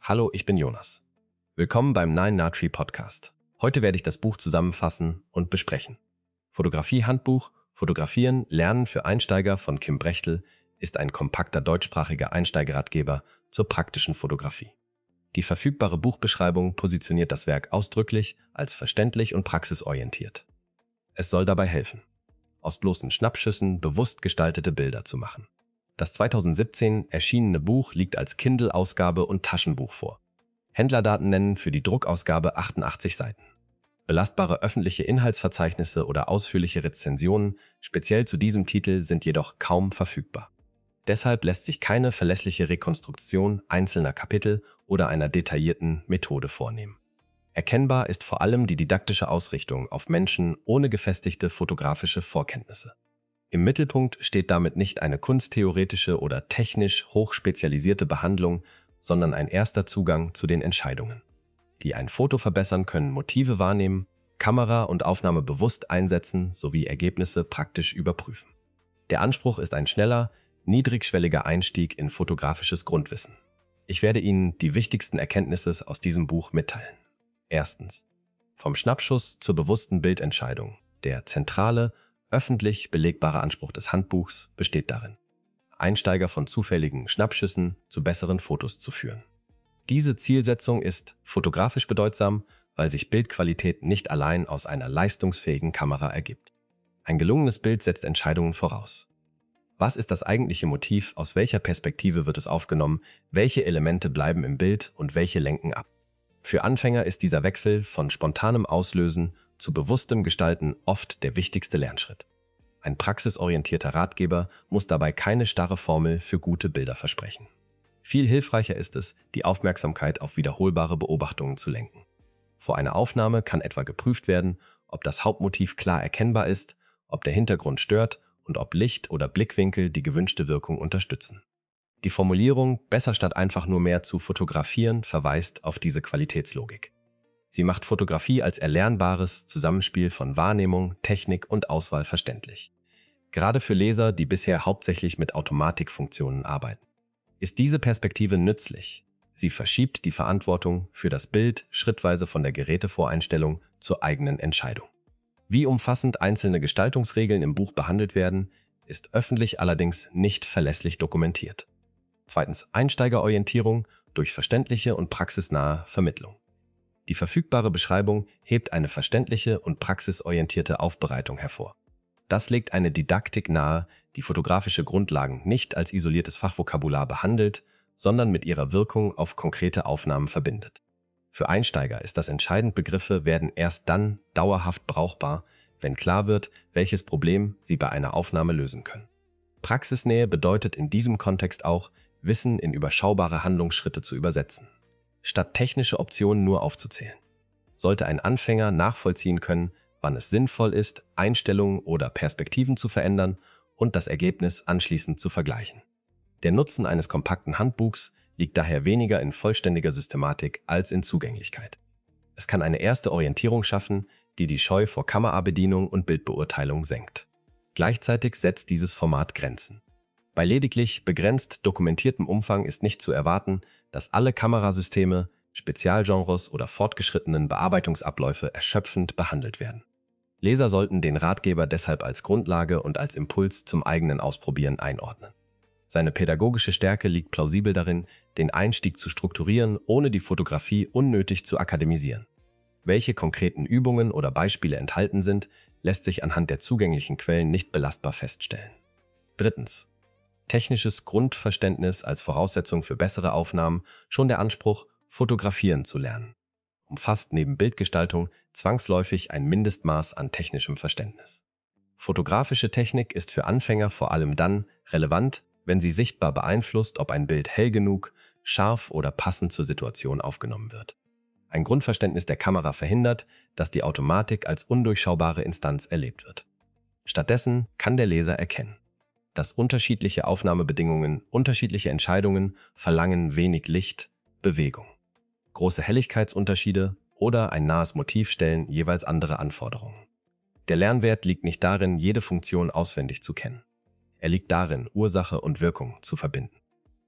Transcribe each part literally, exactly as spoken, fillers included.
Hallo, ich bin Jonas. Willkommen beim Nine Nahtri Podcast. Heute werde ich das Buch zusammenfassen und besprechen. Fotografie-Handbuch Fotografieren, Lernen für Einsteiger von Kim Brechtel ist ein kompakter deutschsprachiger Einsteigerratgeber zur praktischen Fotografie. Die verfügbare Buchbeschreibung positioniert das Werk ausdrücklich als verständlich und praxisorientiert. Es soll dabei helfen, aus bloßen Schnappschüssen bewusst gestaltete Bilder zu machen. Das zweitausendsiebzehn erschienene Buch liegt als Kindle-Ausgabe und Taschenbuch vor. Händlerdaten nennen für die Druckausgabe achtundachtzig Seiten. Belastbare öffentliche Inhaltsverzeichnisse oder ausführliche Rezensionen speziell zu diesem Titel sind jedoch kaum verfügbar. Deshalb lässt sich keine verlässliche Rekonstruktion einzelner Kapitel oder einer detaillierten Methode vornehmen. Erkennbar ist vor allem die didaktische Ausrichtung auf Menschen ohne gefestigte fotografische Vorkenntnisse. Im Mittelpunkt steht damit nicht eine kunsttheoretische oder technisch hochspezialisierte Behandlung, sondern ein erster Zugang zu den Entscheidungen, die ein Foto verbessern können, Motive wahrnehmen, Kamera und Aufnahme bewusst einsetzen sowie Ergebnisse praktisch überprüfen. Der Anspruch ist ein schneller, niedrigschwelliger Einstieg in fotografisches Grundwissen. Ich werde Ihnen die wichtigsten Erkenntnisse aus diesem Buch mitteilen. Erstens. Vom Schnappschuss zur bewussten Bildentscheidung. Der zentrale, öffentlich belegbare Anspruch des Handbuchs besteht darin, Einsteiger von zufälligen Schnappschüssen zu besseren Fotos zu führen. Diese Zielsetzung ist fotografisch bedeutsam, weil sich Bildqualität nicht allein aus einer leistungsfähigen Kamera ergibt. Ein gelungenes Bild setzt Entscheidungen voraus. Was ist das eigentliche Motiv, aus welcher Perspektive wird es aufgenommen, welche Elemente bleiben im Bild und welche lenken ab? Für Anfänger ist dieser Wechsel von spontanem Auslösen zu bewusstem Gestalten oft der wichtigste Lernschritt. Ein praxisorientierter Ratgeber muss dabei keine starre Formel für gute Bilder versprechen. Viel hilfreicher ist es, die Aufmerksamkeit auf wiederholbare Beobachtungen zu lenken. Vor einer Aufnahme kann etwa geprüft werden, ob das Hauptmotiv klar erkennbar ist, ob der Hintergrund stört und ob Licht oder Blickwinkel die gewünschte Wirkung unterstützen. Die Formulierung „besser statt einfach nur mehr zu fotografieren“ verweist auf diese Qualitätslogik. Sie macht Fotografie als erlernbares Zusammenspiel von Wahrnehmung, Technik und Auswahl verständlich. Gerade für Leser, die bisher hauptsächlich mit Automatikfunktionen arbeiten, ist diese Perspektive nützlich. Sie verschiebt die Verantwortung für das Bild schrittweise von der Gerätevoreinstellung zur eigenen Entscheidung. Wie umfassend einzelne Gestaltungsregeln im Buch behandelt werden, ist öffentlich allerdings nicht verlässlich dokumentiert. Zweitens. Einsteigerorientierung durch verständliche und praxisnahe Vermittlung. Die verfügbare Beschreibung hebt eine verständliche und praxisorientierte Aufbereitung hervor. Das legt eine Didaktik nahe, die fotografische Grundlagen nicht als isoliertes Fachvokabular behandelt, sondern mit ihrer Wirkung auf konkrete Aufnahmen verbindet. Für Einsteiger ist das entscheidend, Begriffe werden erst dann dauerhaft brauchbar, wenn klar wird, welches Problem sie bei einer Aufnahme lösen können. Praxisnähe bedeutet in diesem Kontext auch, Wissen in überschaubare Handlungsschritte zu übersetzen, statt technische Optionen nur aufzuzählen. Sollte ein Anfänger nachvollziehen können, wann es sinnvoll ist, Einstellungen oder Perspektiven zu verändern und das Ergebnis anschließend zu vergleichen. Der Nutzen eines kompakten Handbuchs liegt daher weniger in vollständiger Systematik als in Zugänglichkeit. Es kann eine erste Orientierung schaffen, die die Scheu vor Kamerabedienung und Bildbeurteilung senkt. Gleichzeitig setzt dieses Format Grenzen. Bei lediglich begrenzt dokumentiertem Umfang ist nicht zu erwarten, dass alle Kamerasysteme, Spezialgenres oder fortgeschrittenen Bearbeitungsabläufe erschöpfend behandelt werden. Leser sollten den Ratgeber deshalb als Grundlage und als Impuls zum eigenen Ausprobieren einordnen. Seine pädagogische Stärke liegt plausibel darin, den Einstieg zu strukturieren, ohne die Fotografie unnötig zu akademisieren. Welche konkreten Übungen oder Beispiele enthalten sind, lässt sich anhand der zugänglichen Quellen nicht belastbar feststellen. Drittens. Technisches Grundverständnis als Voraussetzung für bessere Aufnahmen, schon der Anspruch, fotografieren zu lernen, umfasst neben Bildgestaltung zwangsläufig ein Mindestmaß an technischem Verständnis. Fotografische Technik ist für Anfänger vor allem dann relevant, wenn sie sichtbar beeinflusst, ob ein Bild hell genug, scharf oder passend zur Situation aufgenommen wird. Ein Grundverständnis der Kamera verhindert, dass die Automatik als undurchschaubare Instanz erlebt wird. Stattdessen kann der Leser erkennen, dass unterschiedliche Aufnahmebedingungen, unterschiedliche Entscheidungen verlangen wenig Licht, Bewegung. Große Helligkeitsunterschiede oder ein nahes Motiv stellen jeweils andere Anforderungen. Der Lernwert liegt nicht darin, jede Funktion auswendig zu kennen. Er liegt darin, Ursache und Wirkung zu verbinden.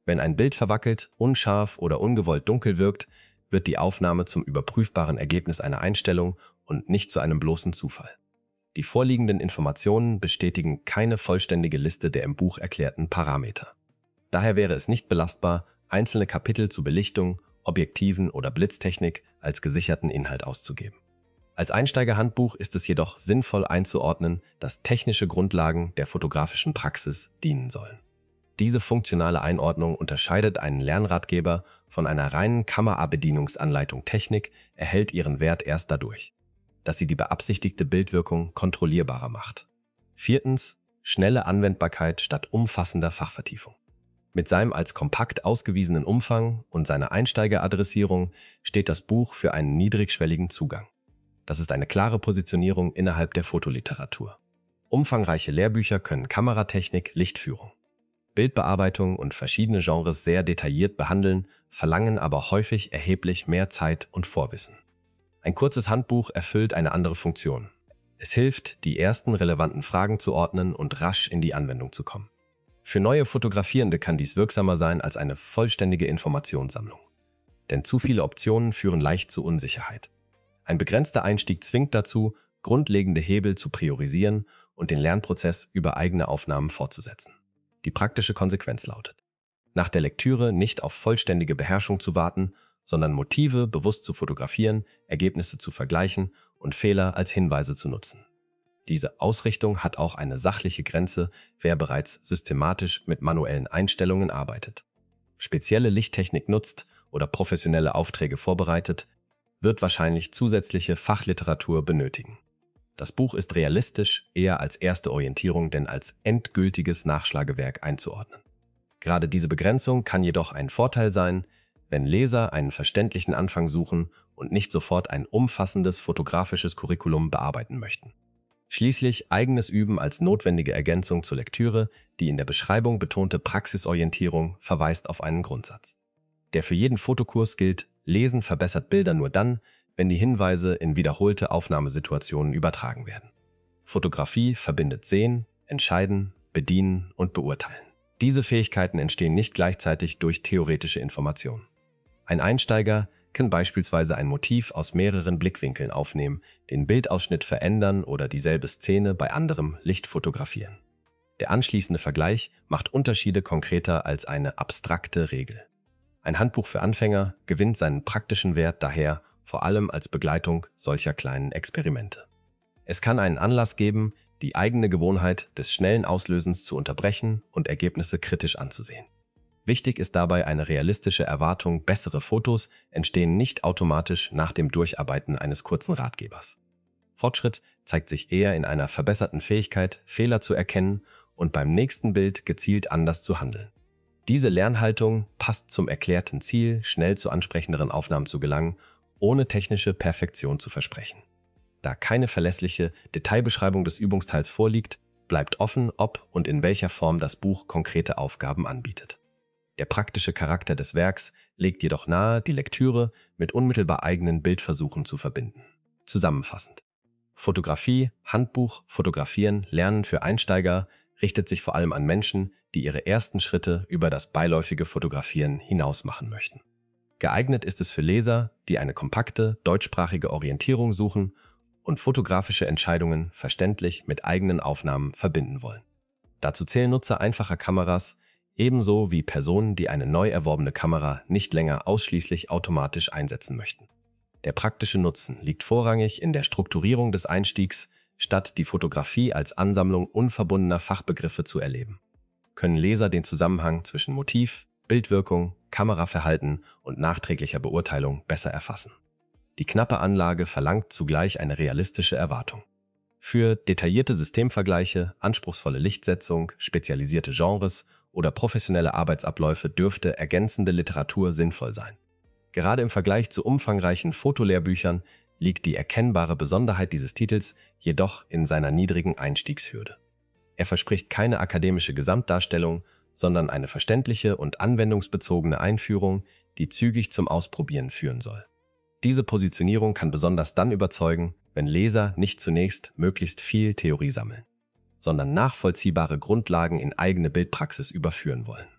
Wenn ein Bild verwackelt, unscharf oder ungewollt dunkel wirkt, wird die Aufnahme zum überprüfbaren Ergebnis einer Einstellung und nicht zu einem bloßen Zufall. Die vorliegenden Informationen bestätigen keine vollständige Liste der im Buch erklärten Parameter. Daher wäre es nicht belastbar, einzelne Kapitel zu Belichtung, Objektiven oder Blitztechnik als gesicherten Inhalt auszugeben. Als Einsteigerhandbuch ist es jedoch sinnvoll einzuordnen, dass technische Grundlagen der fotografischen Praxis dienen sollen. Diese funktionale Einordnung unterscheidet einen Lernratgeber von einer reinen Kamerabedienungsanleitung. Technik erhält ihren Wert erst dadurch, dass sie die beabsichtigte Bildwirkung kontrollierbarer macht. Viertens. Schnelle Anwendbarkeit statt umfassender Fachvertiefung. Mit seinem als kompakt ausgewiesenen Umfang und seiner Einsteigeradressierung steht das Buch für einen niedrigschwelligen Zugang. Das ist eine klare Positionierung innerhalb der Fotoliteratur. Umfangreiche Lehrbücher können Kameratechnik, Lichtführung, Bildbearbeitung und verschiedene Genres sehr detailliert behandeln, verlangen aber häufig erheblich mehr Zeit und Vorwissen. Ein kurzes Handbuch erfüllt eine andere Funktion. Es hilft, die ersten relevanten Fragen zu ordnen und rasch in die Anwendung zu kommen. Für neue Fotografierende kann dies wirksamer sein als eine vollständige Informationssammlung. Denn zu viele Optionen führen leicht zu Unsicherheit. Ein begrenzter Einstieg zwingt dazu, grundlegende Hebel zu priorisieren und den Lernprozess über eigene Aufnahmen fortzusetzen. Die praktische Konsequenz lautet: Nach der Lektüre nicht auf vollständige Beherrschung zu warten, sondern Motive bewusst zu fotografieren, Ergebnisse zu vergleichen und Fehler als Hinweise zu nutzen. Diese Ausrichtung hat auch eine sachliche Grenze, wer bereits systematisch mit manuellen Einstellungen arbeitet, spezielle Lichttechnik nutzt oder professionelle Aufträge vorbereitet, wird wahrscheinlich zusätzliche Fachliteratur benötigen. Das Buch ist realistisch eher als erste Orientierung denn als endgültiges Nachschlagewerk einzuordnen. Gerade diese Begrenzung kann jedoch ein Vorteil sein, wenn Leser einen verständlichen Anfang suchen und nicht sofort ein umfassendes fotografisches Curriculum bearbeiten möchten. Schließlich eigenes Üben als notwendige Ergänzung zur Lektüre, die in der Beschreibung betonte Praxisorientierung verweist auf einen Grundsatz. Der für jeden Fotokurs gilt: Lesen verbessert Bilder nur dann, wenn die Hinweise in wiederholte Aufnahmesituationen übertragen werden. Fotografie verbindet Sehen, Entscheiden, Bedienen und Beurteilen. Diese Fähigkeiten entstehen nicht gleichzeitig durch theoretische Informationen. Ein Einsteiger kann beispielsweise ein Motiv aus mehreren Blickwinkeln aufnehmen, den Bildausschnitt verändern oder dieselbe Szene bei anderem Licht fotografieren. Der anschließende Vergleich macht Unterschiede konkreter als eine abstrakte Regel. Ein Handbuch für Anfänger gewinnt seinen praktischen Wert daher vor allem als Begleitung solcher kleinen Experimente. Es kann einen Anlass geben, die eigene Gewohnheit des schnellen Auslösens zu unterbrechen und Ergebnisse kritisch anzusehen. Wichtig ist dabei eine realistische Erwartung: Bessere Fotos entstehen nicht automatisch nach dem Durcharbeiten eines kurzen Ratgebers. Fortschritt zeigt sich eher in einer verbesserten Fähigkeit, Fehler zu erkennen und beim nächsten Bild gezielt anders zu handeln. Diese Lernhaltung passt zum erklärten Ziel, schnell zu ansprechenderen Aufnahmen zu gelangen, ohne technische Perfektion zu versprechen. Da keine verlässliche Detailbeschreibung des Übungsteils vorliegt, bleibt offen, ob und in welcher Form das Buch konkrete Aufgaben anbietet. Der praktische Charakter des Werks legt jedoch nahe, die Lektüre mit unmittelbar eigenen Bildversuchen zu verbinden. Zusammenfassend: Fotografie, Handbuch, Fotografieren, Lernen für Einsteiger richtet sich vor allem an Menschen, die ihre ersten Schritte über das beiläufige Fotografieren hinaus machen möchten. Geeignet ist es für Leser, die eine kompakte, deutschsprachige Orientierung suchen und fotografische Entscheidungen verständlich mit eigenen Aufnahmen verbinden wollen. Dazu zählen Nutzer einfacher Kameras, ebenso wie Personen, die eine neu erworbene Kamera nicht länger ausschließlich automatisch einsetzen möchten. Der praktische Nutzen liegt vorrangig in der Strukturierung des Einstiegs, statt die Fotografie als Ansammlung unverbundener Fachbegriffe zu erleben. Können Leser den Zusammenhang zwischen Motiv, Bildwirkung, Kameraverhalten und nachträglicher Beurteilung besser erfassen. Die knappe Anlage verlangt zugleich eine realistische Erwartung. Für detaillierte Systemvergleiche, anspruchsvolle Lichtsetzung, spezialisierte Genres oder professionelle Arbeitsabläufe dürfte ergänzende Literatur sinnvoll sein. Gerade im Vergleich zu umfangreichen Fotolehrbüchern liegt die erkennbare Besonderheit dieses Titels jedoch in seiner niedrigen Einstiegshürde. Er verspricht keine akademische Gesamtdarstellung, sondern eine verständliche und anwendungsbezogene Einführung, die zügig zum Ausprobieren führen soll. Diese Positionierung kann besonders dann überzeugen, wenn Leser nicht zunächst möglichst viel Theorie sammeln, sondern nachvollziehbare Grundlagen in eigene Bildpraxis überführen wollen.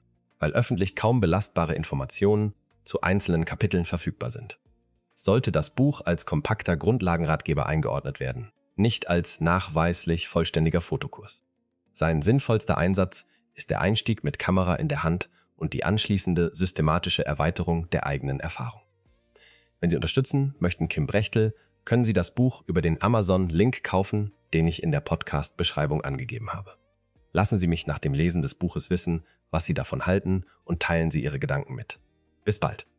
weil öffentlich kaum belastbare Informationen zu einzelnen Kapiteln verfügbar sind. Sollte das Buch als kompakter Grundlagenratgeber eingeordnet werden, nicht als nachweislich vollständiger Fotokurs. Sein sinnvollster Einsatz ist der Einstieg mit Kamera in der Hand und die anschließende systematische Erweiterung der eigenen Erfahrung. Wenn Sie unterstützen möchten Kim Brechtel, können Sie das Buch über den Amazon-Link kaufen, den ich in der Podcast-Beschreibung angegeben habe. Lassen Sie mich nach dem Lesen des Buches wissen, was Sie davon halten, und teilen Sie Ihre Gedanken mit. Bis bald.